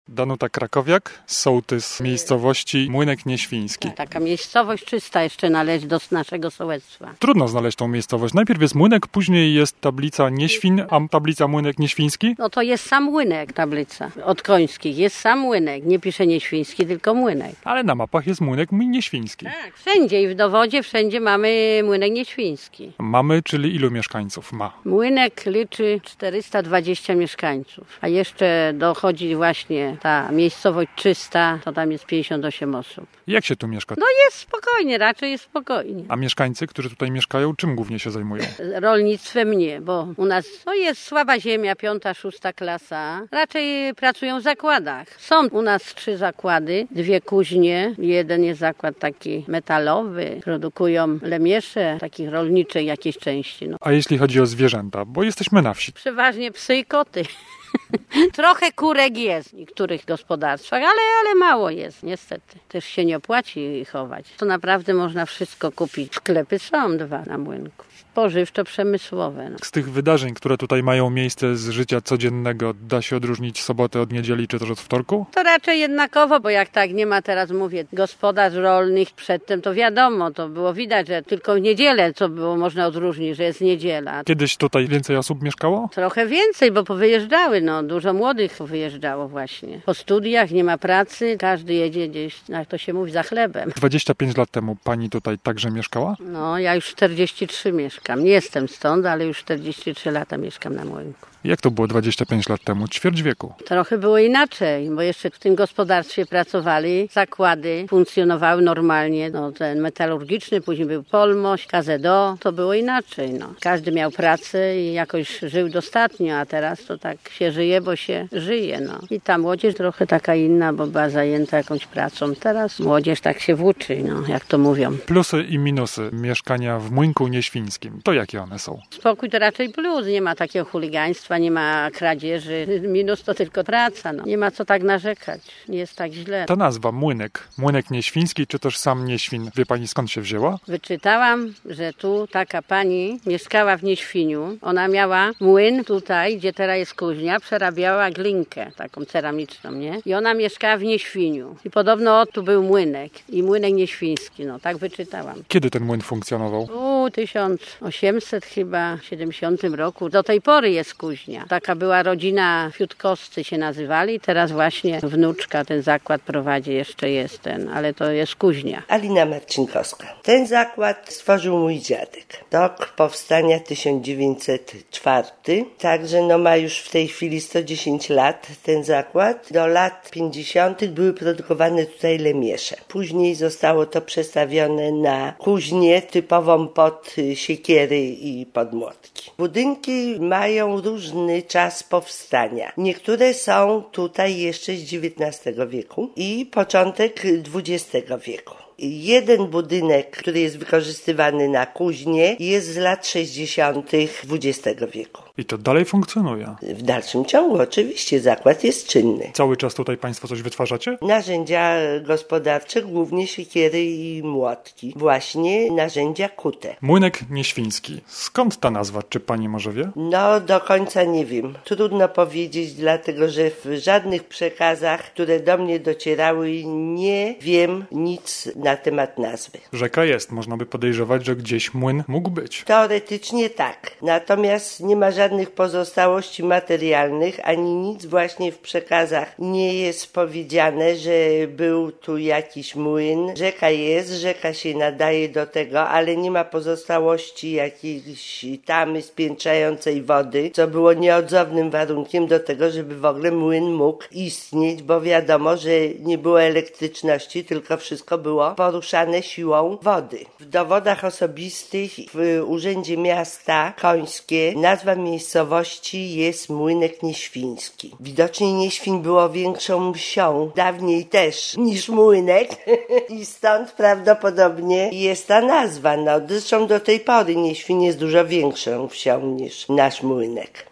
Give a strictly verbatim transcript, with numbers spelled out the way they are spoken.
Danuta Krakowiak, sołtys z miejscowości Młynek Nieświński. Taka miejscowość czysta jeszcze należy do naszego sołectwa. Trudno znaleźć tą miejscowość. Najpierw jest Młynek, później jest tablica Nieświn, a tablica Młynek Nieświński? No to jest sam Młynek tablica od Końskich. Jest sam Młynek. Nie pisze Nieświński, tylko Młynek. Ale na mapach jest Młynek Nieświński. Tak, wszędzie i w dowodzie wszędzie mamy Młynek Nieświński. Mamy, czyli ilu mieszkańców ma? Młynek liczy czterysta dwadzieścia mieszkańców, a jeszcze dochodzi właśnie ta miejscowość czysta, to tam jest pięćdziesiąt osiem osób. Jak się tu mieszka? No jest spokojnie, raczej jest spokojnie. A mieszkańcy, którzy tutaj mieszkają, czym głównie się zajmują? Rolnictwem nie, bo u nas no jest słaba ziemia, piąta, szósta klasa. Raczej pracują w zakładach. Są u nas trzy zakłady, dwie kuźnie. Jeden jest zakład taki metalowy. Produkują lemiesze, takich rolniczych jakieś części. No. A jeśli chodzi o zwierzęta, bo jesteśmy na wsi. Przeważnie psy i koty. Trochę kurek jest w niektórych gospodarstwach, ale, ale mało jest, niestety. Też się nie opłaci chować. To naprawdę można wszystko kupić. Sklepy są dwa na Młynku. Spożywczo-przemysłowe. No. Z tych wydarzeń, które tutaj mają miejsce z życia codziennego, da się odróżnić sobotę od niedzieli czy też od wtorku? To raczej jednakowo, bo jak tak nie ma teraz, mówię, gospodarstw rolnych przedtem, to wiadomo, to było widać, że tylko w niedzielę, co było można odróżnić, że jest niedziela. Kiedyś tutaj więcej osób mieszkało? Trochę więcej, bo powyjeżdżały, no dużo młodych wyjeżdżało właśnie. Po studiach nie ma pracy, każdy jedzie gdzieś, jak to się mówi, za chlebem. dwadzieścia pięć lat temu pani tutaj także mieszkała? No, ja już czterdzieści trzy mieszkam. Nie jestem stąd, ale już czterdzieści trzy lata mieszkam na Młynku. Jak to było dwadzieścia pięć lat temu? Ćwierć wieku. Trochę było inaczej, bo jeszcze w tym gospodarstwie pracowali, zakłady funkcjonowały normalnie, no ten metalurgiczny, później był Polmoś, K Z O, to było inaczej, no. Każdy miał pracę i jakoś żył dostatnio, a teraz to tak się żyje, bo się żyje, no. I ta młodzież trochę taka inna, bo była zajęta jakąś pracą. Teraz młodzież tak się włóczy, no, jak to mówią. Plusy i minusy mieszkania w Młynku Nieświńskim, to jakie one są? Spokój to raczej plus, nie ma takiego chuligaństwa, nie ma kradzieży, minus to tylko praca, no. Nie ma co tak narzekać, nie jest tak źle. Ta nazwa Młynek, Młynek Nieświński, czy też sam Nieświn, wie pani skąd się wzięła? Wyczytałam, że tu taka pani mieszkała w Nieświniu, ona miała młyn tutaj, gdzie teraz jest kuźnia, przerabiała glinkę, taką ceramiczną, nie? I ona mieszkała w Nieświniu i podobno tu był młynek i Młynek Nieświński, no tak wyczytałam. Kiedy ten młyn funkcjonował? U tysiąc osiemset chyba siedemdziesiątym roku, do tej pory jest kuźnia. Taka była rodzina Fiutkowscy się nazywali. Teraz właśnie wnuczka ten zakład prowadzi, jeszcze jest ten, ale to jest kuźnia. Alina Marcinkowska. Ten zakład stworzył mój dziadek. Rok powstania tysiąc dziewięćset czwarty. Także no ma już w tej chwili sto dziesięć lat ten zakład. Do lat pięćdziesiątych były produkowane tutaj lemiesze. Później zostało to przestawione na kuźnię typową pod siekiery i pod młotki. Budynki mają różny czas powstania. Niektóre są tutaj jeszcze z dziewiętnastego wieku i początek dwudziestego wieku. Jeden budynek, który jest wykorzystywany na kuźnię, jest z lat sześćdziesiątych dwudziestego wieku. I to dalej funkcjonuje? W dalszym ciągu oczywiście zakład jest czynny. Cały czas tutaj państwo coś wytwarzacie? Narzędzia gospodarcze, głównie siekiery i młotki. Właśnie narzędzia kute. Młynek Nieświński. Skąd ta nazwa? Czy pani może wie? No, do końca nie wiem. Trudno powiedzieć, dlatego że w żadnych przekazach, które do mnie docierały, nie wiem nic na temat nazwy. Rzeka jest. Można by podejrzewać, że gdzieś młyn mógł być. Teoretycznie tak. Natomiast nie ma żadnych pozostałości materialnych, ani nic właśnie w przekazach nie jest powiedziane, że był tu jakiś młyn. Rzeka jest, rzeka się nadaje do tego, ale nie ma pozostałości jakiejś tamy spiętrzającej wody, co było nieodzownym warunkiem do tego, żeby w ogóle młyn mógł istnieć, bo wiadomo, że nie było elektryczności, tylko wszystko było poruszane siłą wody. W dowodach osobistych w Urzędzie Miasta Końskie nazwa miejscowości jest Młynek Nieświński. Widocznie Nieświń było większą wsią, dawniej też niż Młynek i stąd prawdopodobnie jest ta nazwa. No, zresztą do tej pory Nieświń jest dużo większą wsią niż nasz Młynek.